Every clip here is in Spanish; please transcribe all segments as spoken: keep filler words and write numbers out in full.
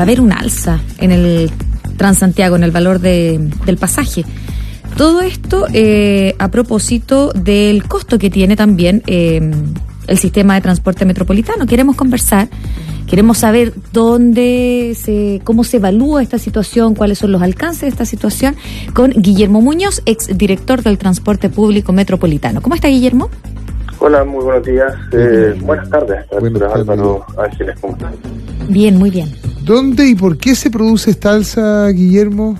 va a haber un alza en el Transantiago, en el valor de, del pasaje. Todo esto eh, a propósito del costo que tiene también eh, el sistema de transporte metropolitano. Queremos conversar, queremos saber dónde se, cómo se evalúa esta situación, cuáles son los alcances de esta situación, con Guillermo Muñoz, exdirector del Transporte Público Metropolitano. ¿Cómo está, Guillermo? Hola, muy buenos días. Eh, buenas tardes. Buenas tardes. Álvaro Ángeles, ¿cómo están? Bien, muy bien. ¿Dónde y por qué se produce esta alza, Guillermo?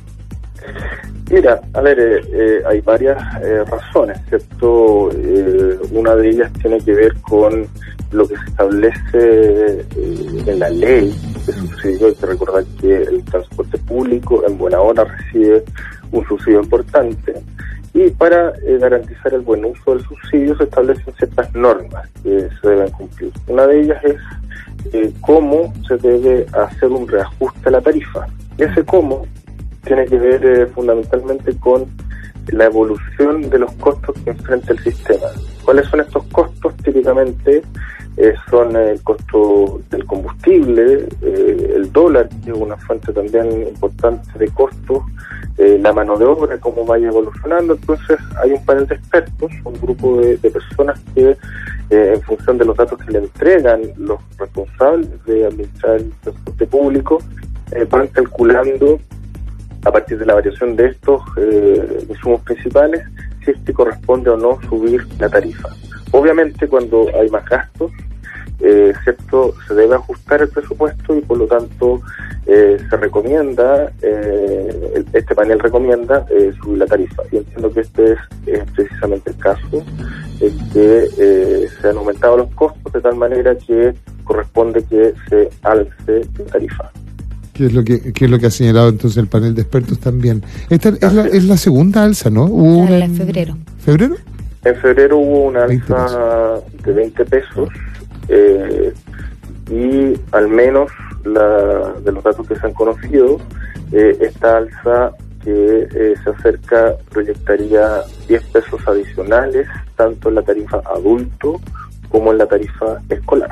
Mira, a ver, eh, eh, hay varias eh, razones, ¿cierto? Eh, una de ellas tiene que ver con lo que se establece eh, en la ley de subsidio. Hay que recordar que el transporte público en buena hora recibe un subsidio importante y para eh, garantizar el buen uso del subsidio se establecen ciertas normas que se deben cumplir. Una de ellas es eh, cómo se debe hacer un reajuste a la tarifa. Ese cómo tiene que ver eh, fundamentalmente con la evolución de los costos que enfrenta el sistema. ¿Cuáles son estos costos? Típicamente eh, son el costo del combustible, eh, el dólar, que es una fuente también importante de costos, eh, la mano de obra, cómo vaya evolucionando. Entonces hay un panel de expertos, un grupo de, de personas que eh, en función de los datos que le entregan los responsables de administrar el transporte público, eh, van calculando a partir de la variación de estos eh, insumos principales, si es que corresponde o no subir la tarifa. Obviamente, cuando hay más gastos, eh, cierto, se debe ajustar el presupuesto y por lo tanto eh, se recomienda, eh, este panel recomienda eh, subir la tarifa. Y entiendo que este es, es precisamente el caso, en que eh, se han aumentado los costos de tal manera que corresponde que se alce la tarifa. ¿Qué es lo que qué es lo que ha señalado entonces el panel de expertos también? Esta es la, es la segunda alza, ¿no? Hubo una en febrero. ¿Febrero? En febrero hubo una alza de veinte pesos eh, y al menos la, de los datos que se han conocido, eh, esta alza que eh, se acerca proyectaría diez pesos adicionales tanto en la tarifa adulto como en la tarifa escolar.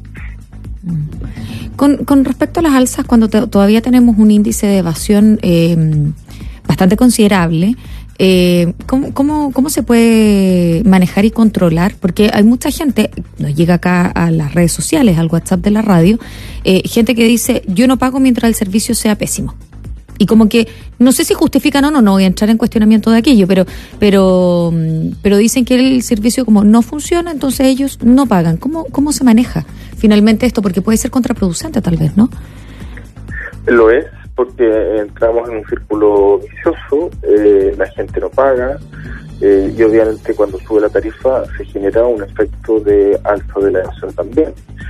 Con, con respecto a las alzas, cuando te, todavía tenemos un índice de evasión eh, bastante considerable, eh, ¿cómo, cómo, ¿cómo se puede manejar y controlar? Porque hay mucha gente, nos llega acá a las redes sociales, al WhatsApp de la radio, eh, gente que dice, yo no pago mientras el servicio sea pésimo. Y como que, no sé si justifican o no, no voy a entrar en cuestionamiento de aquello, pero pero pero dicen que el servicio como no funciona, entonces ellos no pagan. ¿Cómo cómo se maneja finalmente esto? Porque puede ser contraproducente tal vez, ¿no? Lo es, porque entramos en un círculo vicioso, eh, la gente no paga, eh, y obviamente cuando sube la tarifa se genera un efecto de alza de la evasión también.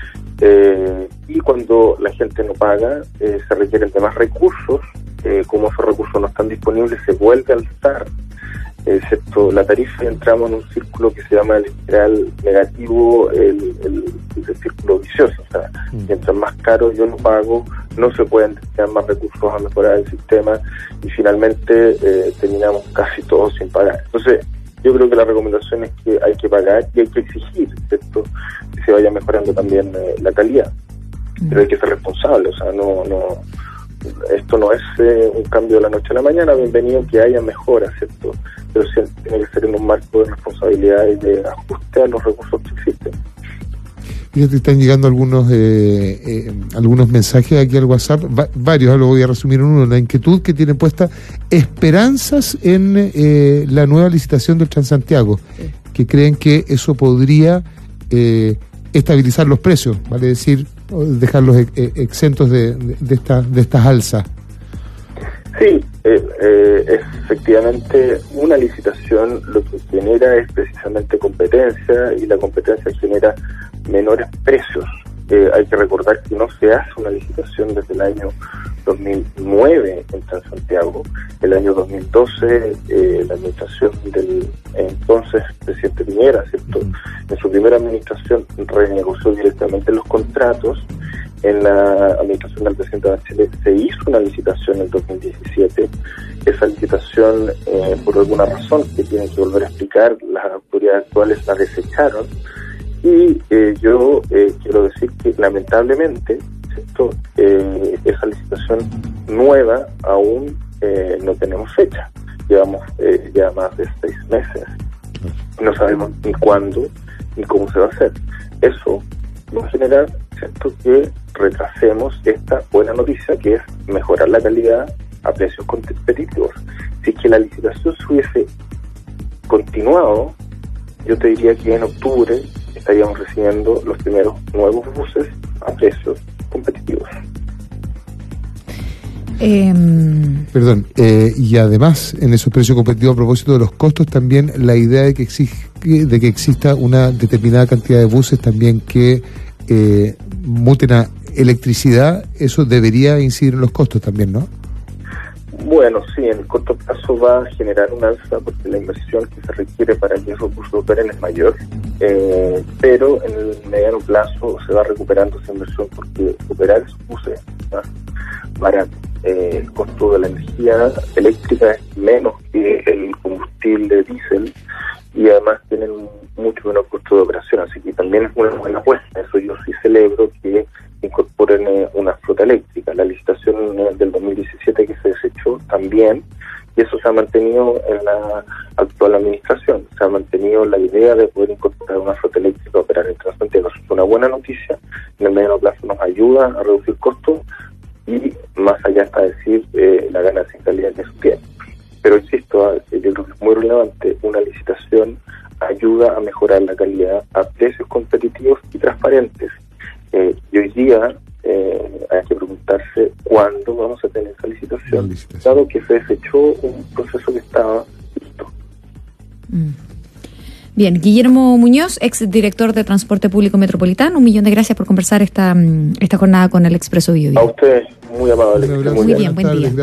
Eh, y cuando la gente no paga, eh, se requieren de más recursos. Eh, como esos recursos no están disponibles, se vuelve a alzar, excepto la tarifa, y entramos en un círculo que se llama el espiral negativo, el, el, el círculo vicioso. O sea, mm. mientras más caro yo no pago, no se pueden destinar más recursos a mejorar el sistema y finalmente eh, terminamos casi todos sin pagar. Entonces, yo creo que la recomendación es que hay que pagar y hay que exigir, ¿cierto?, que se vaya mejorando también eh, la calidad. Mm. Pero hay que ser responsable, o sea, no... no esto no es eh, un cambio de la noche a la mañana, bienvenido que haya mejoras, ¿cierto? Pero sí, tiene que ser en un marco de responsabilidad y de ajuste a los recursos que existen. Fíjate, están llegando algunos eh, eh, algunos mensajes aquí al WhatsApp, va, varios, lo voy a resumir en uno. La inquietud que tiene puesta esperanzas en eh, la nueva licitación del Transantiago, sí, que creen que eso podría eh, estabilizar los precios, vale decir, dejarlos ex- exentos de, de, de, esta, de estas alzas. Sí, eh, eh, efectivamente una licitación lo que genera es precisamente competencia y la competencia genera menores precios. Eh, hay que recordar que no se hace una licitación desde el año dos mil nueve en Transantiago. El año dos mil doce eh, la administración del entonces presidente Piñera, ¿cierto?, en su primera administración renegoció directamente los contratos. En la administración del presidente Bachelet se hizo una licitación en el dos mil diecisiete. Esa licitación, eh, por alguna razón que tienen que volver a explicar, las autoridades actuales la desecharon. Y eh, yo eh, quiero decir que lamentablemente, ¿cierto?, eh, esa licitación nueva aún eh, no tenemos fecha. Llevamos eh, ya más de seis meses. No sabemos ni cuándo ni cómo se va a hacer. Eso va a generar, ¿cierto?, que retrasemos esta buena noticia, que es mejorar la calidad a precios competitivos. Si es que la licitación se hubiese continuado, yo te diría que en octubre estaríamos recibiendo los primeros nuevos buses a precios competitivos. Eh, Perdón, eh, y además, en esos precios competitivos, a propósito de los costos, también la idea de que, exige, de que exista una determinada cantidad de buses también que eh, muten a electricidad, eso debería incidir en los costos también, ¿no? Bueno, sí, en el corto plazo va a generar un alza porque la inversión que se requiere para que esos buses operen es mayor, eh, pero en el mediano plazo se va recuperando esa inversión porque operar esos buses es más barato. Eh, el costo de la energía eléctrica es menos que el combustible diésel y además tienen mucho menos costo de operación, así que también es una buena apuesta. Eso yo sí celebro que incorporen eh, una flota eléctrica. La licitación eh, del dos mil diecisiete que se desechó también, y eso se ha mantenido en la actual administración. Se ha mantenido la idea de poder incorporar una flota eléctrica a operar en Transantiago. Eso es una buena noticia. En el mediano plazo nos ayuda a reducir costos y más allá está decir eh, la ganancia en calidad que eso tiene. Pero insisto, yo creo que es muy relevante, una licitación ayuda a mejorar la calidad a precios competitivos y transparentes. Eh, y hoy día eh, hay que preguntarse cuándo vamos a tener esa licitación, licitación. dado que se desechó un proceso que estaba listo. Mm. Bien, Guillermo Muñoz, ex director de Transporte Público Metropolitano, un millón de gracias por conversar esta, esta jornada con el Expreso Bio Bio. A ustedes, muy amable. Muy bien, buen día.